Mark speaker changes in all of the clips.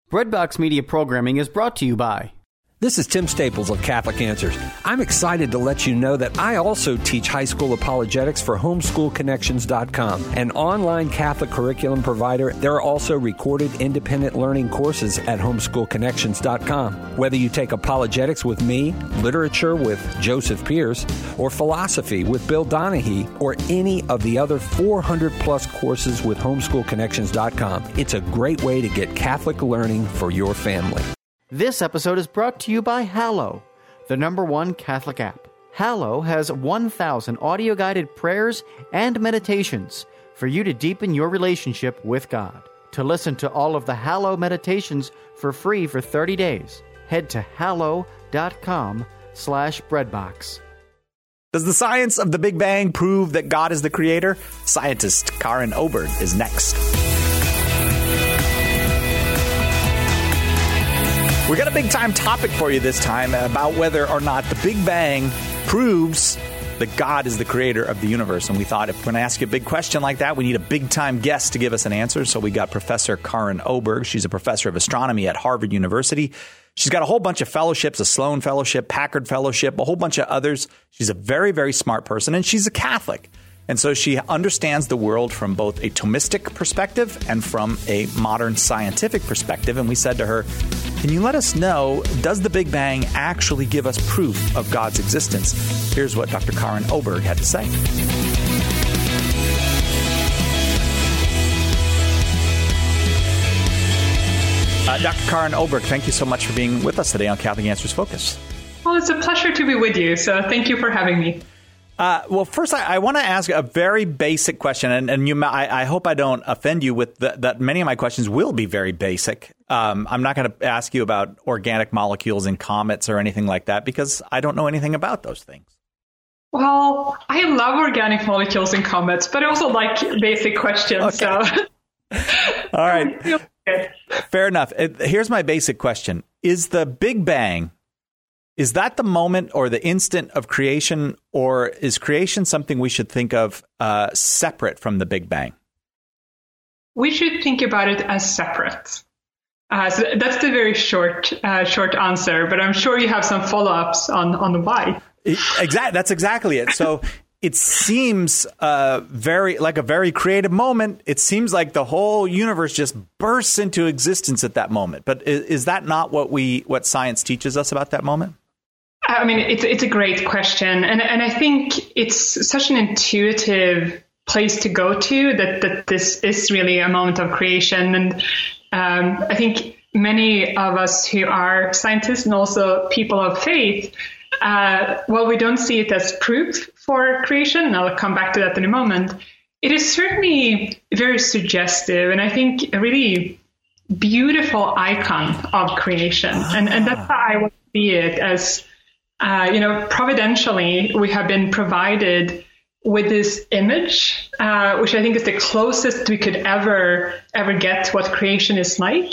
Speaker 1: Breadbox Media programming is brought to you by...
Speaker 2: This is Tim Staples of Catholic Answers. I'm excited to let you know that I also teach high school apologetics for homeschoolconnections.com, an online Catholic curriculum provider. There are also recorded independent learning courses at homeschoolconnections.com. Whether you take apologetics with me, literature with Joseph Pierce, or philosophy with Bill Donahue, or any of the other 400-plus courses with homeschoolconnections.com, it's a great way to get Catholic learning for your family.
Speaker 1: This episode is brought to you by Hallow, the #1 Catholic app. Hallow has 1,000 audio-guided prayers and meditations for you to deepen your relationship with God. To listen to all of the Hallow meditations for free for 30 days, head to hallow.com/breadbox.
Speaker 3: Does the science of the Big Bang prove that God is the creator? Scientist Karin Oberg is next. We got a big-time topic for you this time about whether or not the Big Bang proves that God is the creator of the universe. And we thought if we're going to ask you a big question like that, we need a big-time guest to give us an answer. So we got Professor Karin Oberg. She's a professor of astronomy at Harvard University. She's got a whole bunch of fellowships, a Sloan Fellowship, Packard Fellowship, a whole bunch of others. She's a very, very smart person, and she's a Catholic. And so she understands the world from both a Thomistic perspective and from a modern scientific perspective. And we said to her, can you let us know, does the Big Bang actually give us proof of God's existence? Here's what Dr. Karin Oberg had to say. Dr. Karin Oberg, thank you so much for being with us today on Catholic Answers Focus.
Speaker 4: Well, it's a pleasure to be with you. So thank you for having me.
Speaker 3: Well, first, I want to ask a very basic question, and I hope I don't offend you with that many of my questions will be very basic. I'm not going to ask you about organic molecules in comets or anything like that because I don't know anything about those things.
Speaker 4: Well, I love organic molecules in comets, but I also like basic questions.
Speaker 3: Okay.
Speaker 4: So.
Speaker 3: All right. Fair enough. Here's my basic question. Is the Big Bang... is that the moment or the instant of creation, or is creation something we should think of separate from the Big Bang?
Speaker 4: We should think about it as separate. So that's the very short answer, but I'm sure you have some follow-ups on the why.
Speaker 3: That's exactly it. So it seems very like a very creative moment. It seems like the whole universe just bursts into existence at that moment. But is that not what science teaches us about that moment?
Speaker 4: I mean, it's a great question. And I think it's such an intuitive place to go to that this is really a moment of creation. And I think many of us who are scientists and also people of faith, while we don't see it as proof for creation, and I'll come back to that in a moment, it is certainly very suggestive and I think a really beautiful icon of creation. And that's how I would see it as providentially, we have been provided with this image, which I think is the closest we could ever get what creation is like.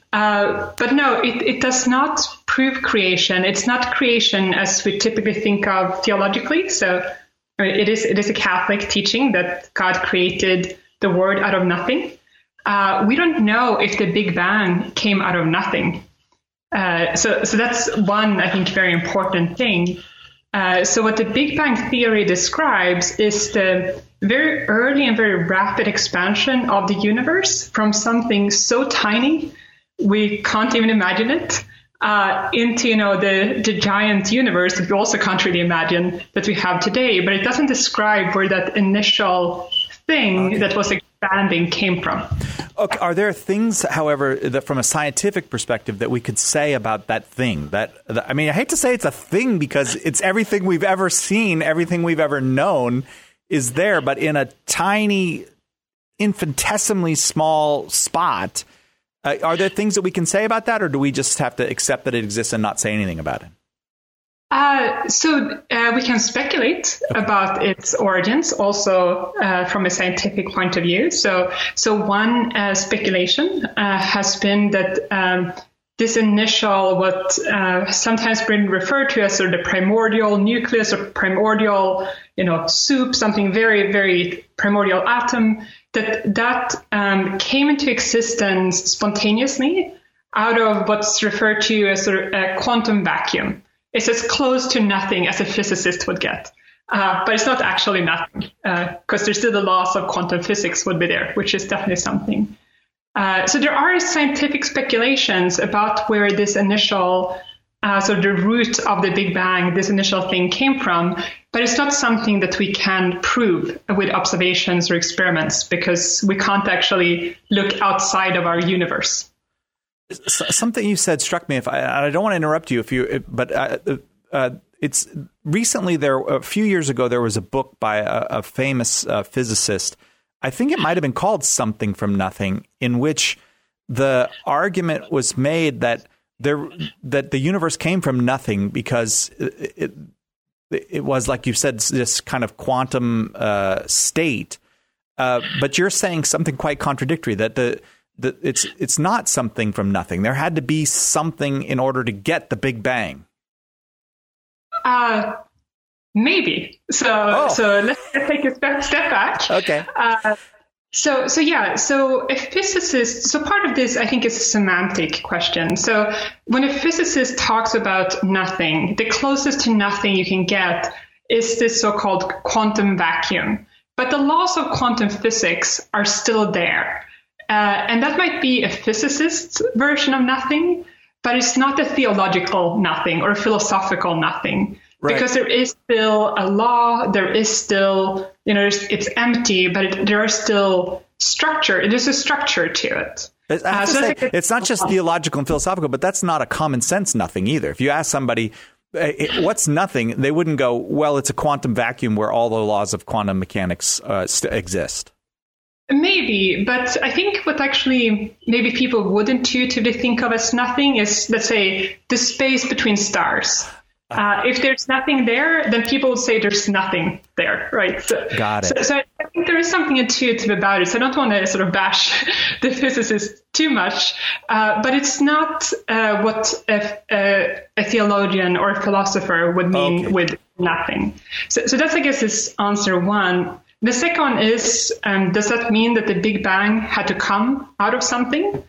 Speaker 4: But no, it does not prove creation. It's not creation as we typically think of theologically. So it is a Catholic teaching that God created the world out of nothing. We don't know if the Big Bang came out of nothing. So that's one, I think, very important thing. So what the Big Bang Theory describes is the very early and very rapid expansion of the universe from something so tiny we can't even imagine it into the giant universe that we also can't really imagine that we have today. But it doesn't describe where that initial thing that was expanding came from.
Speaker 3: Okay. Are there things, however, that from a scientific perspective that we could say about that thing? I mean, I hate to say it's a thing because it's everything we've ever seen, everything we've ever known is there, but in a tiny, infinitesimally small spot. Are there things that we can say about that, or do we just have to accept that it exists and not say anything about it?
Speaker 4: So we can speculate about its origins also from a scientific point of view. So one speculation has been that this initial, what sometimes been referred to as sort of the primordial nucleus or primordial, soup, something very, very primordial atom, that came into existence spontaneously out of what's referred to as sort of a quantum vacuum. It's as close to nothing as a physicist would get. But it's not actually nothing, because there's still the laws of quantum physics would be there, which is definitely something. So there are scientific speculations about where this initial, sort of the root of the Big Bang, this initial thing came from, but it's not something that we can prove with observations or experiments, because we can't actually look outside of our universe.
Speaker 3: Something you said struck me. I don't want to interrupt you, it's recently a few years ago, there was a book by a famous physicist. I think it might have been called Something from Nothing, in which the argument was made that the universe came from nothing because it was, like you said, this kind of quantum state. But you're saying something quite contradictory, that it's not something from nothing. There had to be something in order to get the Big Bang.
Speaker 4: Maybe. So let's take a step back.
Speaker 3: Okay.
Speaker 4: So a physicist, so part of this, I think, is a semantic question. So when a physicist talks about nothing, the closest to nothing you can get is this so-called quantum vacuum. But the laws of quantum physics are still there. And that might be a physicist's version of nothing, but it's not a theological nothing or a philosophical nothing. Right. Because there is still a law, there is still, it's empty, but there are still structure. There's a structure to it.
Speaker 3: It's not just theological and philosophical, but that's not a common sense nothing either. If you ask somebody, what's nothing, they wouldn't go, well, it's a quantum vacuum where all the laws of quantum mechanics exist.
Speaker 4: Maybe, but I think what actually maybe people would intuitively think of as nothing is, let's say, the space between stars. If there's nothing there, then people would say there's nothing there, right?
Speaker 3: Got it.
Speaker 4: So I think there is something intuitive about it. So I don't want to sort of bash the physicist too much, but it's not what a theologian or a philosopher would mean with nothing. So that's, I guess, is answer one. The second one is, does that mean that the Big Bang had to come out of something?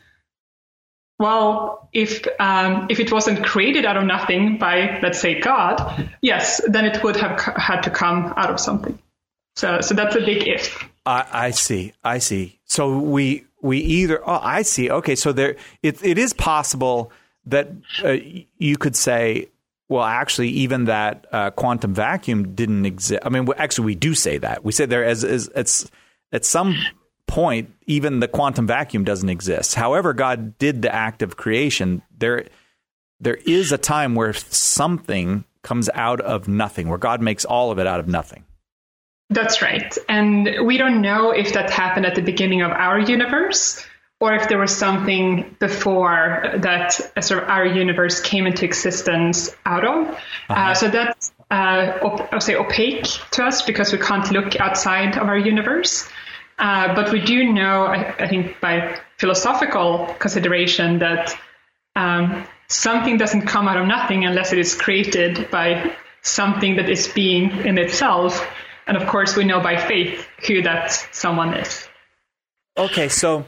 Speaker 4: Well, if it wasn't created out of nothing by, let's say, God, yes, then it would have had to come out of something. So that's a big if.
Speaker 3: I see. So we either. Oh, I see. Okay, so it is possible that you could say, well, actually, even that quantum vacuum didn't exist. I mean, actually, we do say that. We say there as at some point, even the quantum vacuum doesn't exist. However, God did the act of creation. There is a time where something comes out of nothing, where God makes all of it out of nothing.
Speaker 4: That's right. And we don't know if that happened at the beginning of our universe, or if there was something before that sort of our universe came into existence out of. So that's, I'll say, opaque to us because we can't look outside of our universe. But we do know, I think, by philosophical consideration that something doesn't come out of nothing unless it is created by something that is being in itself. And of course, we know by faith who that someone is.
Speaker 3: Okay, so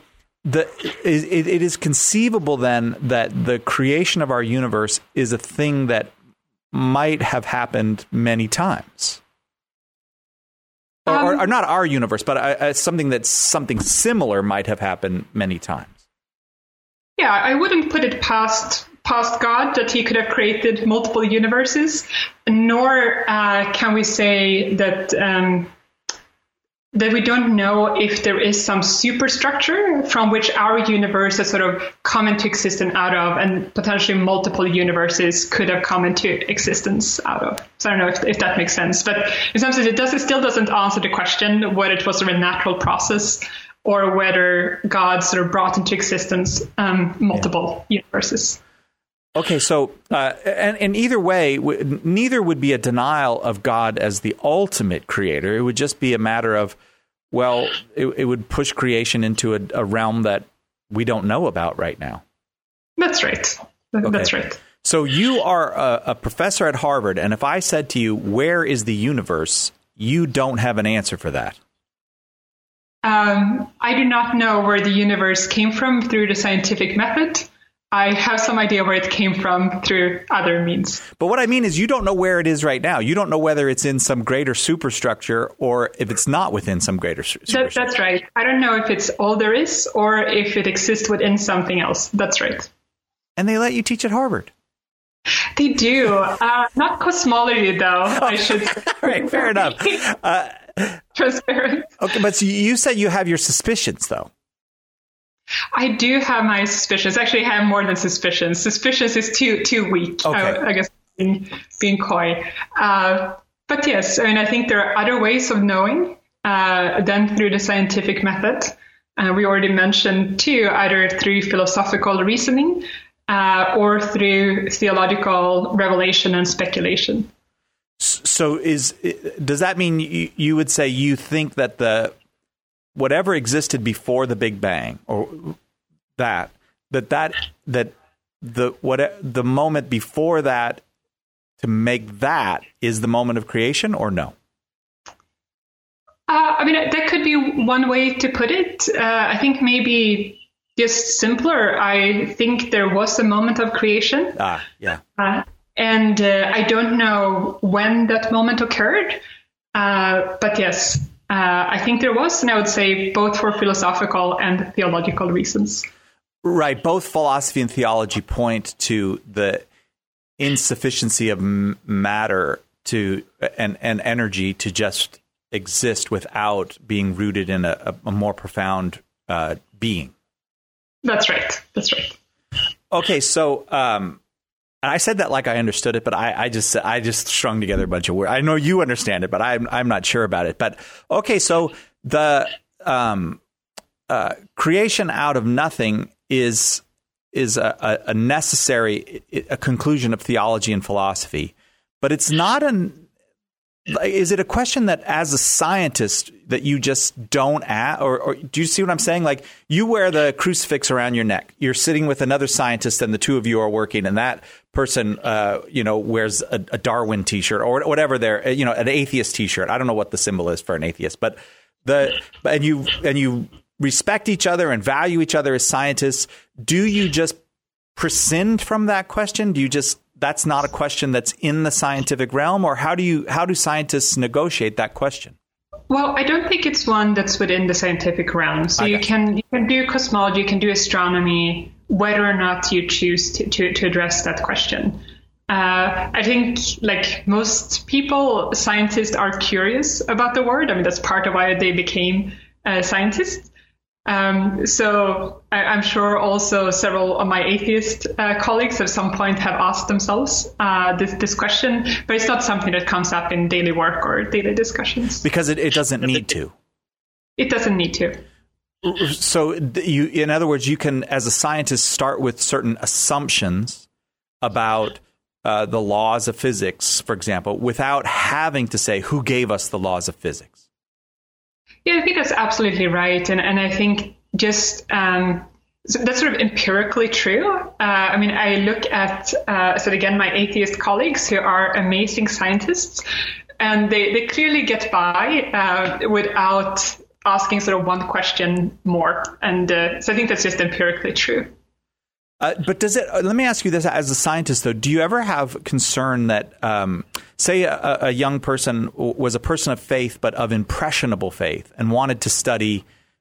Speaker 3: it is conceivable then that the creation of our universe is a thing that might have happened many times. Or not our universe, but something similar might have happened many times.
Speaker 4: Yeah, I wouldn't put it past God that he could have created multiple universes, nor can we say that that we don't know if there is some superstructure from which our universe has sort of come into existence out of, and potentially multiple universes could have come into existence out of. So I don't know if that makes sense. But in some sense, it still doesn't answer the question whether it was a natural process or whether God sort of brought into existence multiple universes.
Speaker 3: Okay, so and either way, neither would be a denial of God as the ultimate creator. It would just be a matter of, well, it would push creation into a realm that we don't know about right now.
Speaker 4: That's right. That's right.
Speaker 3: So you are a professor at Harvard, and if I said to you, where is the universe, you don't have an answer for that.
Speaker 4: I do not know where the universe came from through the scientific method. I have some idea where it came from through other means.
Speaker 3: But what I mean is you don't know where it is right now. You don't know whether it's in some greater superstructure or if it's not within some greater superstructure.
Speaker 4: That's right. I don't know if it's all there is or if it exists within something else. That's right.
Speaker 3: And they let you teach at Harvard.
Speaker 4: They do. Not cosmology, though, I should say.
Speaker 3: Right, fair enough.
Speaker 4: Transparent.
Speaker 3: Okay, but you said you have your suspicions, though.
Speaker 4: I do have my suspicions. Actually, I have more than suspicions. Suspicions is too weak.
Speaker 3: Okay.
Speaker 4: I guess being coy. But yes, I mean, I think there are other ways of knowing than through the scientific method. We already mentioned two, either through philosophical reasoning or through theological revelation and speculation.
Speaker 3: So does that mean you would say you think that whatever existed before the Big Bang, or the moment before that to make that is the moment of creation, or no?
Speaker 4: I mean, that could be one way to put it. I think maybe just simpler. I think there was a moment of creation.
Speaker 3: Yeah.
Speaker 4: And I don't know when that moment occurred. But yes, I think there was, and I would say both for philosophical and theological reasons.
Speaker 3: Right. Both philosophy and theology point to the insufficiency of matter and energy to just exist without being rooted in a more profound being.
Speaker 4: That's right.
Speaker 3: Okay, so and I said that like I understood it, but I just strung together a bunch of words. I know you understand it, but I'm not sure about it. But okay, so the creation out of nothing is a necessary conclusion of theology and philosophy, but it's not is it a question that as a scientist that you just don't ask, or do you see what I'm saying? Like, you wear the crucifix around your neck. You're sitting with another scientist and the two of you are working, and that person, wears a Darwin t-shirt or whatever an atheist t-shirt. I don't know what the symbol is for an atheist, but and you respect each other and value each other as scientists. Do you just prescind from that question? Do you just, that's not a question that's in the scientific realm, or how do scientists negotiate that question?
Speaker 4: Well, I don't think it's one that's within the scientific realm. So you can do cosmology, you can do astronomy, whether or not you choose to address that question. I think, like most people, scientists are curious about the word. I mean, that's part of why they became scientists. So I'm sure also several of my atheist colleagues at some point have asked themselves this question, but it's not something that comes up in daily work or daily discussions.
Speaker 3: Because it doesn't need to.
Speaker 4: It doesn't need to.
Speaker 3: So in other words, you can, as a scientist, start with certain assumptions about the laws of physics, for example, without having to say who gave us the laws of physics.
Speaker 4: Yeah, I think that's absolutely right. And I think just so that's sort of empirically true. I mean, I look at, again, my atheist colleagues who are amazing scientists, and they clearly get by without asking sort of one question more. And so I think that's just empirically true.
Speaker 3: But let me ask you this, as a scientist, though, do you ever have concern that, say a young person was a person of faith, but of impressionable faith, and wanted to study,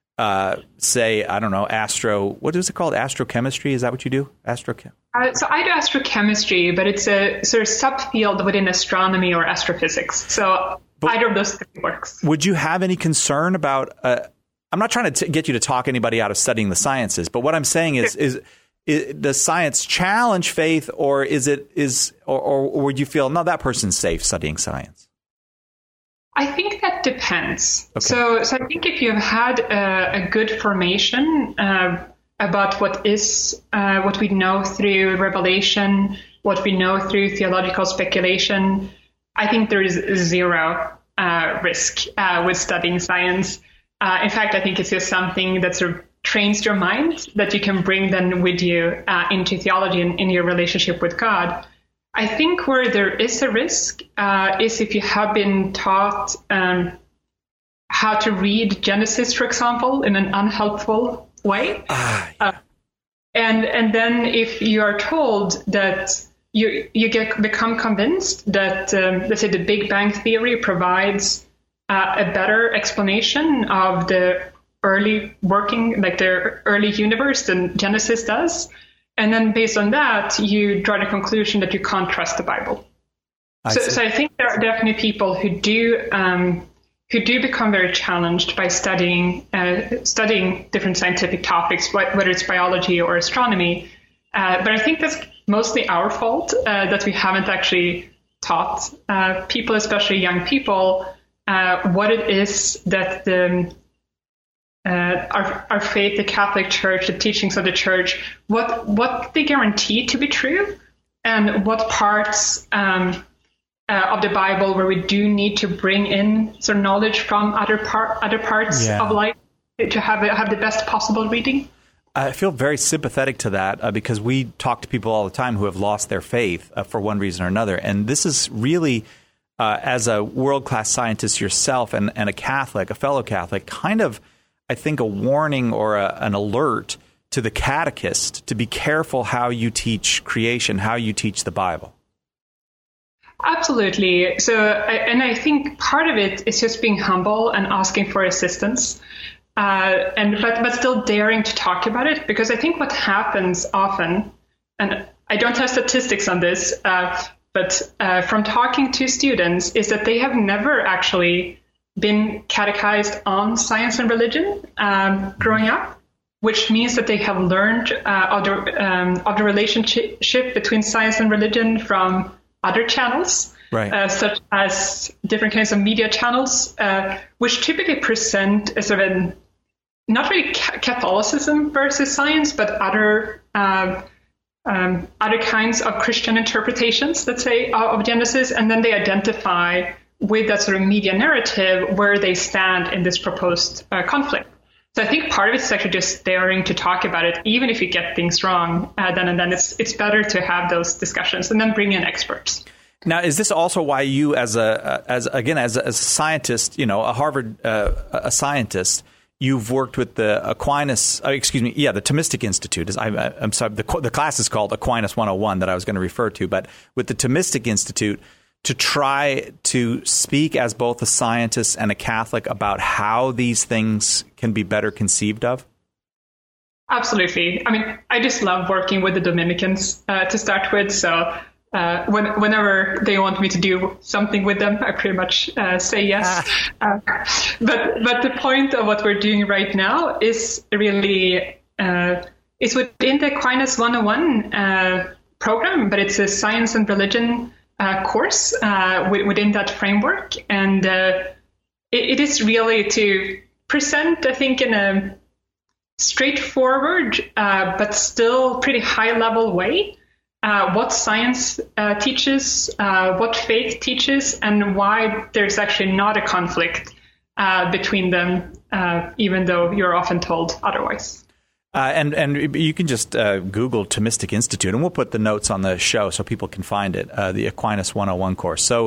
Speaker 3: say, I don't know, what is it called? Astrochemistry? Is that what you do? So I
Speaker 4: do astrochemistry, but it's a sort of subfield within astronomy or astrophysics. So either of those three works. Would you have any concern about,
Speaker 3: I'm not trying to get you to talk anybody out of studying the sciences, but what I'm saying is does science challenge faith, or or would you feel, no, that person's safe studying science?
Speaker 4: I think that depends. Okay. So I think if you've had a good formation about what we know through revelation, what we know through theological speculation, I think there is zero risk with studying science. In fact, I think it's just something that sort of trains your mind that you can bring then with you into theology and in your relationship with God. I think where there is a risk is if you have been taught how to read Genesis, for example, in an unhelpful way. And then if you are told that you become convinced that, let's say, the Big Bang Theory provides a better explanation of the early working, like the early universe than Genesis does, and then based on that, you draw the conclusion that you can't trust the Bible. So I think there are definitely people who do become very challenged by studying different scientific topics, whether it's biology or astronomy. But I think that's mostly our fault, that we haven't actually taught people, especially young people, what it is that our faith, the Catholic Church, the teachings of the Church, what they guarantee to be true, and what parts of the Bible where we do need to bring in some knowledge from other parts of life to have the best possible reading.
Speaker 3: I feel very sympathetic to that because we talk to people all the time who have lost their faith for one reason or another. And this is really, as a world-class scientist yourself and a Catholic, a fellow Catholic, kind of, I think, a warning or an alert to the catechist to be careful how you teach creation, how you teach the Bible.
Speaker 4: Absolutely. So, I think part of it is just being humble and asking for assistance. But still daring to talk about it, because I think what happens often, and I don't have statistics on this, but from talking to students, is that they have never actually been catechized on science and religion growing up, which means that they have learned of the relationship between science and religion from other channels. Right. Such as different kinds of media channels, which typically present a sort of not really Catholicism versus science, but other kinds of Christian interpretations, let's say, of Genesis, and then they identify with that sort of media narrative where they stand in this proposed conflict. So I think part of it is actually just daring to talk about it, even if you get things wrong. Then it's better to have those discussions and then bring in experts.
Speaker 3: Now, is this also why you, as a scientist, a Harvard a scientist, you've worked with the Aquinas, the Thomistic Institute. I'm sorry, the class is called Aquinas 101 that I was going to refer to, but with the Thomistic Institute, to try to speak as both a scientist and a Catholic about how these things can be better conceived of?
Speaker 4: Absolutely. I mean, I just love working with the Dominicans to start with, so whenever they want me to do something with them, I pretty much say yes. But the point of what we're doing right now is really it's within the Aquinas 101 program, but it's a science and religion course within that framework, and it is really to present, I think, in a straightforward but still pretty high-level way what science teaches, what faith teaches, and why there's actually not a conflict between them, even though you're often told otherwise. And
Speaker 3: you can just Google Thomistic Institute, and we'll put the notes on the show so people can find it, the Aquinas 101 course. So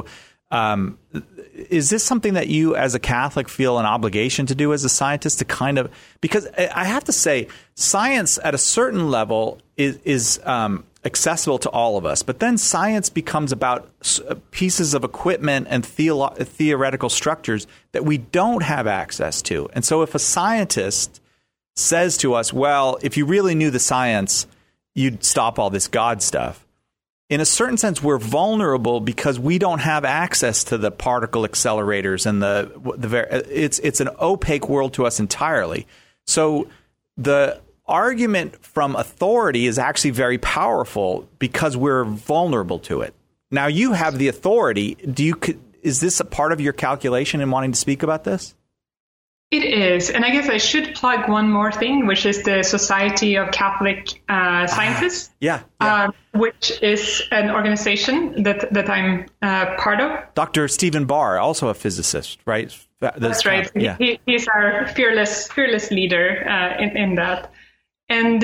Speaker 3: is this something that you as a Catholic feel an obligation to do as a scientist, to kind of, because I have to say science at a certain level is accessible to all of us, but then science becomes about pieces of equipment and theoretical structures that we don't have access to. And so if a scientist says to us, well, if you really knew the science, you'd stop all this God stuff. In a certain sense, we're vulnerable because we don't have access to the particle accelerators and it's an opaque world to us entirely. So the argument from authority is actually very powerful because we're vulnerable to it. Now, you have the authority. Is this a part of your calculation in wanting to speak about this?
Speaker 4: It is. And I guess I should plug one more thing, which is the Society of Catholic Scientists. Which is an organization that I'm part of. Dr.
Speaker 3: Stephen Barr, also a physicist, right?
Speaker 4: That's right. Yeah. He's our fearless leader in that. And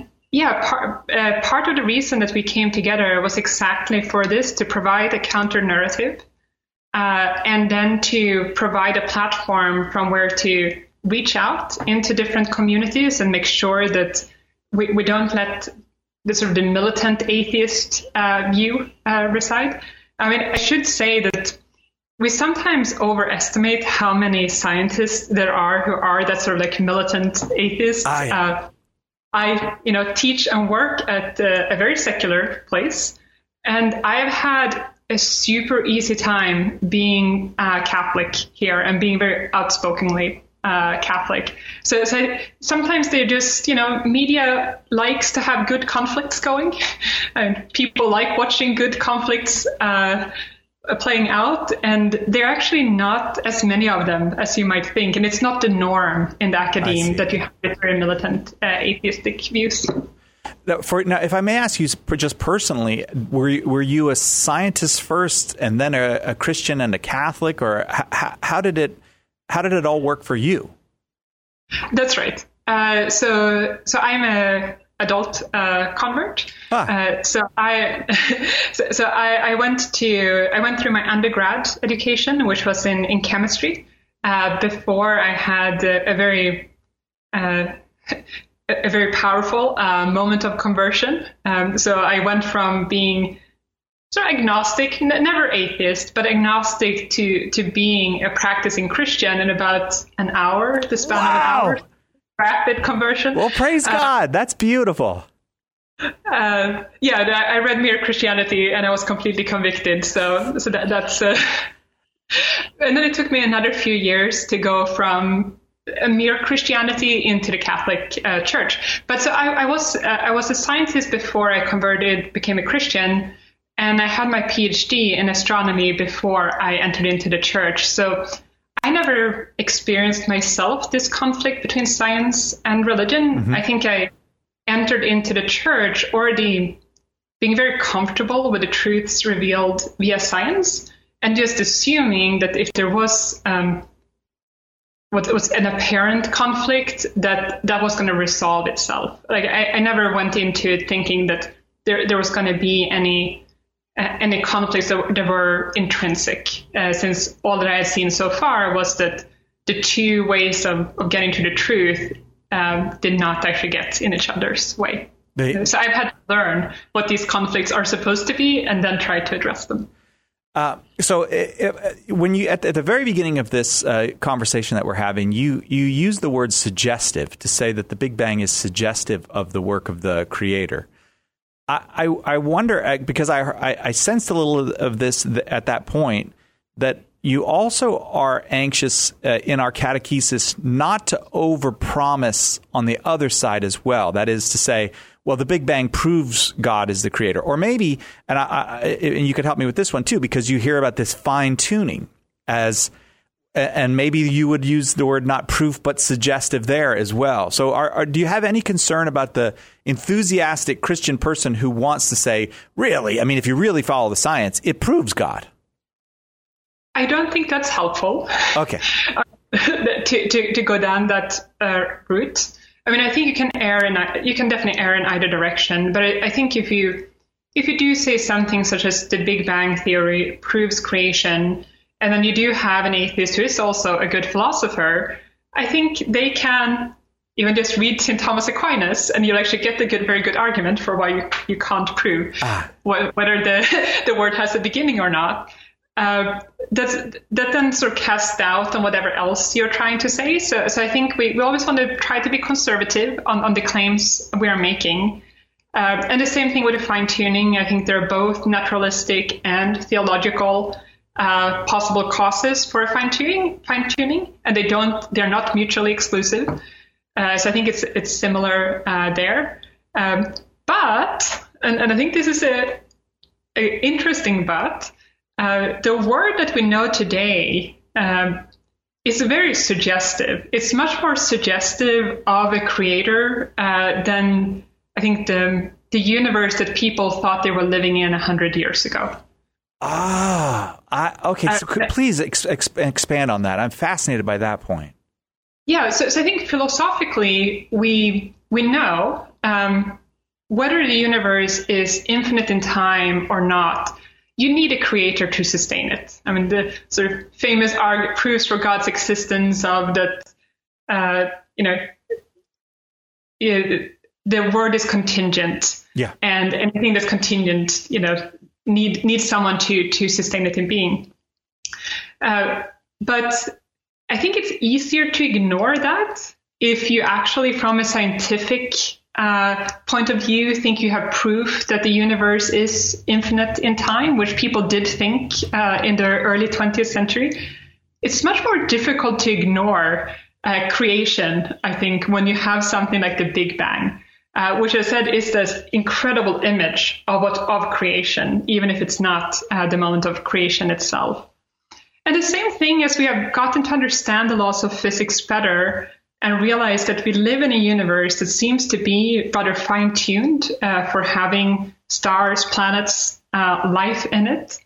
Speaker 4: part of the reason that we came together was exactly for this, to provide a counter narrative. And then to provide a platform from where to reach out into different communities and make sure that we don't let the sort of the militant atheist view reside. I mean, I should say that we sometimes overestimate how many scientists there are who are that sort of like militant atheists. I teach and work at a very secular place, and I've had a super easy time being Catholic here and being very outspokenly Catholic. So sometimes they're just, media likes to have good conflicts going, and people like watching good conflicts playing out, and there are actually not as many of them as you might think, and it's not the norm in the academe that you have very militant atheistic views.
Speaker 3: Now, if I may ask you just personally, were you a scientist first and then a Christian and a Catholic, or how did it all work for you?
Speaker 4: That's right. So I'm a adult convert. So I went through my undergrad education, which was in chemistry, before I had a very powerful moment of conversion. So I went from being sort of agnostic, never atheist, but agnostic to being a practicing Christian in about an hour, the span of an hour. Rapid conversion.
Speaker 3: Well, praise God. That's beautiful.
Speaker 4: I read Mere Christianity and I was completely convicted. So that's. And then it took me another few years to go from a mere Christianity into the Catholic Church. But so I was a scientist before I became a Christian, and I had my PhD in astronomy before I entered into the church. So I never experienced myself this conflict between science and religion. Mm-hmm. I think I entered into the church already being very comfortable with the truths revealed via science, and just assuming that if there was what was an apparent conflict, that was going to resolve itself. Like I never went into it thinking that there was going to be any conflicts that were intrinsic, since all that I had seen so far was that the two ways of getting to the truth did not actually get in each other's way. So I've had to learn what these conflicts are supposed to be and then try to address them.
Speaker 3: When you at the very beginning of this conversation that we're having, you use the word suggestive to say that the Big Bang is suggestive of the work of the Creator. I wonder, because I sensed a little of this at that point, that you also are anxious in our catechesis not to overpromise on the other side as well. That is to say, well, the Big Bang proves God is the creator. Or maybe, and you could help me with this one too, because you hear about this fine tuning and maybe you would use the word not proof, but suggestive there as well. So do you have any concern about the enthusiastic Christian person who wants to say, really, I mean, if you really follow the science, it proves God?
Speaker 4: I don't think that's helpful.
Speaker 3: Okay.
Speaker 4: to go down that route. I mean, I think you can definitely err in either direction. But I think if you do say something such as the Big Bang Theory proves creation, and then you do have an atheist who is also a good philosopher, I think they can even just read St. Thomas Aquinas, and you'll actually get very good argument for why you can't prove whether the word has a beginning or not. That then sort of casts doubt on whatever else you're trying to say. So I think we always want to try to be conservative on the claims we are making. And the same thing with the fine-tuning. I think there are both naturalistic and theological possible causes for fine-tuning, and they're not mutually exclusive. So I think it's similar there. But, and I think this is a interesting but, the word that we know today is very suggestive. It's much more suggestive of a creator than I think the universe that people thought they were living in 100 years ago.
Speaker 3: Okay. So please expand on that. I'm fascinated by that point.
Speaker 4: Yeah. So I think philosophicically, we know whether the universe is infinite in time or not. You need a creator to sustain it. I mean, the sort of famous proofs for God's existence of that, the the word is contingent.
Speaker 3: Yeah.
Speaker 4: And anything that's contingent, needs someone to sustain it in being. But I think it's easier to ignore that if you actually, from a scientific point of view, think you have proof that the universe is infinite in time, which people did think in the early 20th century. It's much more difficult to ignore creation, I think, when you have something like the Big Bang, which I said is this incredible image of creation, even if it's not the moment of creation itself. And the same thing as we have gotten to understand the laws of physics better and realize that we live in a universe that seems to be rather fine-tuned for having stars, planets, life in it.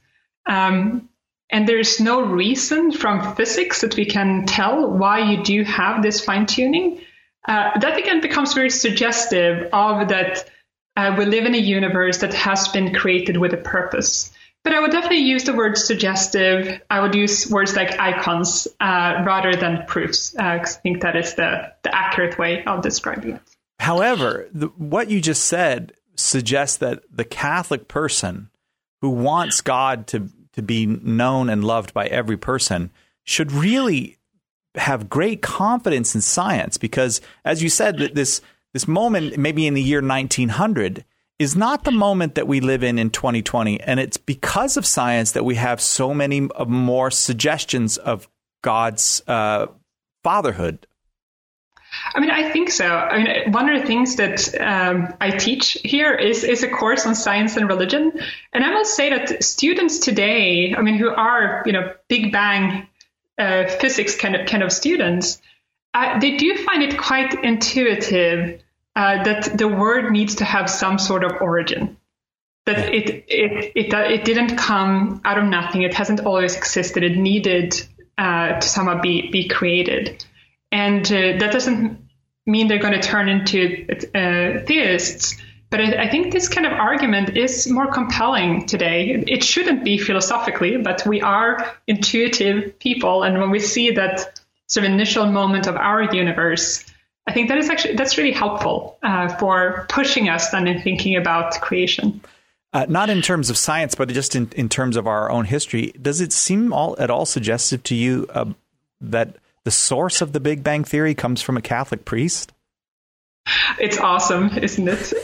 Speaker 4: And there's no reason from physics that we can tell why you do have this fine-tuning. That again becomes very suggestive of that we live in a universe that has been created with a purpose. But I would definitely use the word suggestive. I would use words like icons rather than proofs. I think that is the accurate way of describing it.
Speaker 3: However, what you just said suggests that the Catholic person who wants God to be known and loved by every person should really have great confidence in science, because, as you said, this moment, maybe in the year 1900, is not the moment that we live in 2020. And it's because of science that we have so many more suggestions of God's fatherhood.
Speaker 4: I mean, I think so. I mean, one of the things that I teach here is a course on science and religion. And I will say that students today, I mean, who are, Big Bang physics kind of students, they do find it quite intuitive that the word needs to have some sort of origin. That it didn't come out of nothing. It hasn't always existed. It needed to somehow be created. And that doesn't mean they're going to turn into theists. But I think this kind of argument is more compelling today. It shouldn't be philosophically, but we are intuitive people. And when we see that sort of initial moment of our universe, I think that's really helpful for pushing us then in thinking about creation.
Speaker 3: Not in terms of science, but just in terms of our own history. Does it seem at all suggestive to you that the source of the Big Bang Theory comes from a Catholic priest?
Speaker 4: It's awesome, isn't it?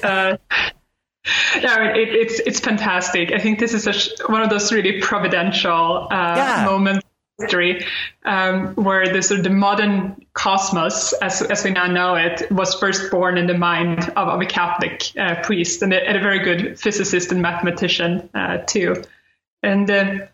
Speaker 4: It's fantastic. I think this is one of those really providential moments in history where the modern cosmos, as we now know it, was first born in the mind of a Catholic priest and a very good physicist and mathematician too. And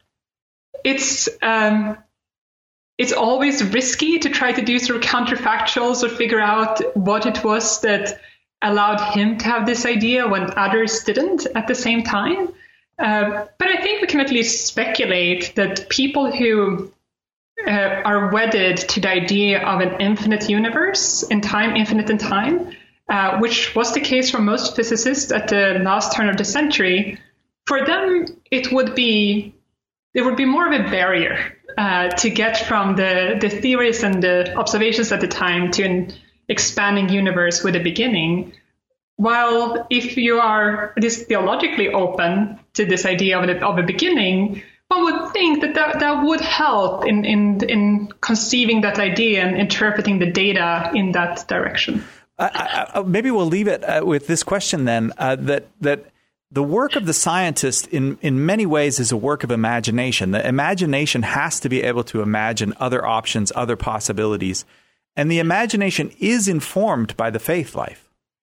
Speaker 4: it's always risky to try to do sort of counterfactuals or figure out what it was that allowed him to have this idea when others didn't at the same time. But I think we can at least speculate that people who are wedded to the idea of an infinite universe in time, infinite in time, which was the case for most physicists at the last turn of the century, for them it would be more of a barrier to get from the theories and the observations at the time to an expanding universe with a beginning. While if you are this theologically open to this idea of a beginning, one would think that would help in conceiving that idea and interpreting the data in that direction.
Speaker 3: Maybe we'll leave it with this question then, that the work of the scientist in many ways is a work of imagination. The imagination has to be able to imagine other options, other possibilities. And the imagination is informed by the faith life.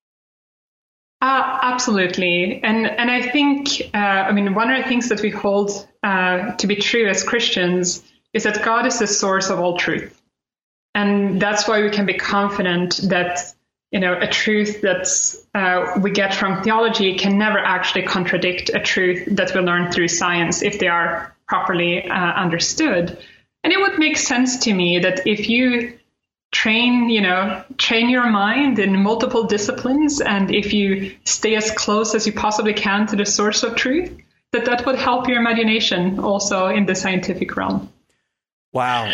Speaker 4: Absolutely. And I think, one of the things that we hold to be true as Christians is that God is the source of all truth. And that's why we can be confident that a truth that we get from theology can never actually contradict a truth that we learn through science if they are properly understood. And it would make sense to me that if you train your mind in multiple disciplines, and if you stay as close as you possibly can to the source of truth, that would help your imagination also in the scientific realm.
Speaker 3: Wow.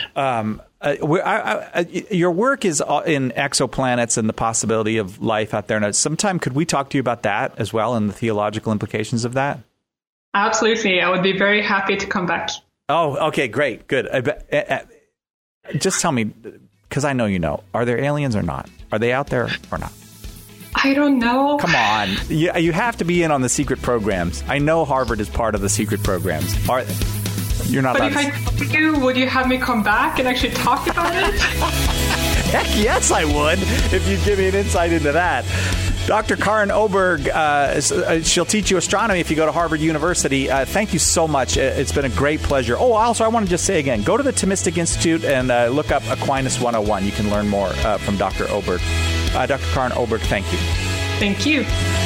Speaker 3: Your work is in exoplanets and the possibility of life out there. Now, sometime could we talk to you about that as well and the theological implications of that?
Speaker 4: Absolutely. I would be very happy to come back.
Speaker 3: Oh, okay, great. Good. Just tell me, because I know you know, are there aliens or not? Are they out there or not?
Speaker 4: I don't know.
Speaker 3: Come on. You have to be in on the secret programs. I know Harvard is part of the secret programs. You're not.
Speaker 4: But if I told you, would you have me come back and actually talk about it?
Speaker 3: Heck yes, I would, if you'd give me an insight into that. Dr. Karin Oberg, she'll teach you astronomy if you go to Harvard University. Thank you so much. It's been a great pleasure. Oh, also, I want to just say again, go to the Thomistic Institute and look up Aquinas 101. You can learn more from Dr. Oberg. Dr. Karin Oberg, thank you.
Speaker 4: Thank you.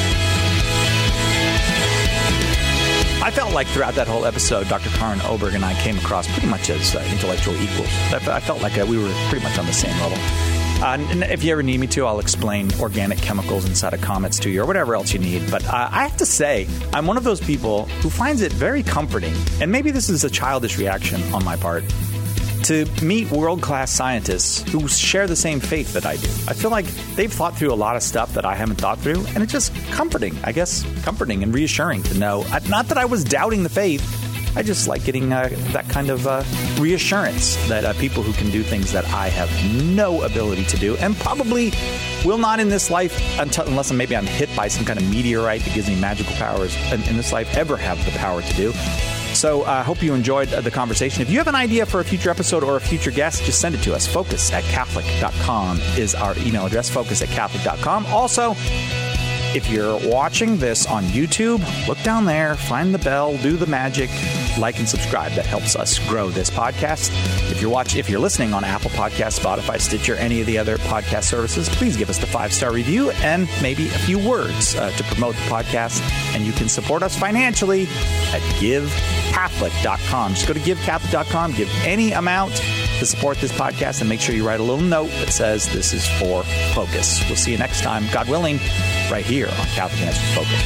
Speaker 3: I felt like throughout that whole episode, Dr. Karin Oberg and I came across pretty much as intellectual equals. I felt like we were pretty much on the same level. And if you ever need me to, I'll explain organic chemicals inside of comets to you or whatever else you need. But I have to say, I'm one of those people who finds it very comforting, and maybe this is a childish reaction on my part, to meet world-class scientists who share the same faith that I do. I feel like they've thought through a lot of stuff that I haven't thought through, and it's just comforting, I guess, comforting and reassuring to know. Not that I was doubting the faith, I just like getting that kind of reassurance that people who can do things that I have no ability to do, and probably will not in this life, unless maybe I'm hit by some kind of meteorite that gives me magical powers in this life, ever have the power to do. So I hope you enjoyed the conversation. If you have an idea for a future episode or a future guest, just send it to us. Focus@Catholic.com is our email address, focus@Catholic.com. Also, if you're watching this on YouTube, look down there, find the bell, do the magic, like and subscribe. That helps us grow this podcast. If you're listening on Apple Podcasts, Spotify, Stitcher, any of the other podcast services, please give us the 5-star review and maybe a few words to promote the podcast. And you can support us financially at GiveCatholic.com. Just go to GiveCatholic.com, give any amount to support this podcast, and make sure you write a little note that says this is for Focus. We'll see you next time, God willing, right here on Catholic Answers Focus.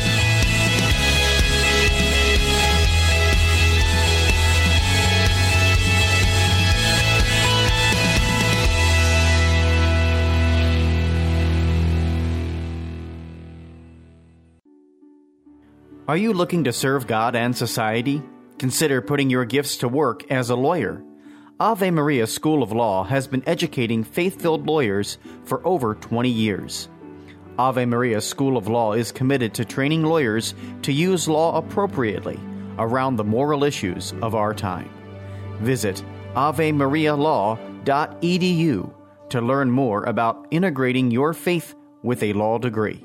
Speaker 1: Are you looking to serve God and society? Consider putting your gifts to work as a lawyer. Ave Maria School of Law has been educating faith-filled lawyers for over 20 years. Ave Maria School of Law is committed to training lawyers to use law appropriately around the moral issues of our time. Visit avemarialaw.edu to learn more about integrating your faith with a law degree.